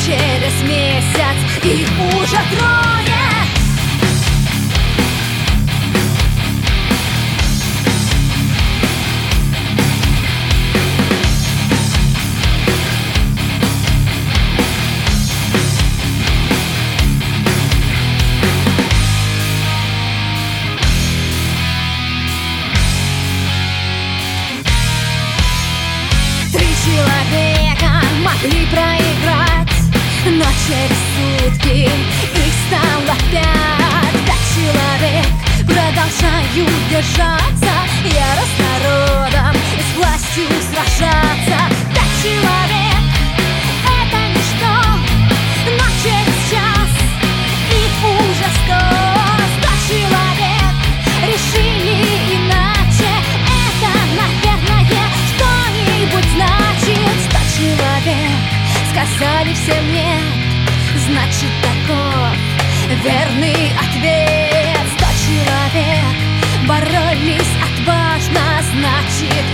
через месяц их уже трое. Человека могли проиграть, но через сутки их стало 5. 5 человек продолжают держаться, яростно народом и с властью сражаться. 5 человек — это ничто, но через час их уже 100. 100 человек решили иначе, это, наверное, что-нибудь значит. 100 человек сказали всем нет, значит таков верный ответ. 100 человек боролись отважно, значит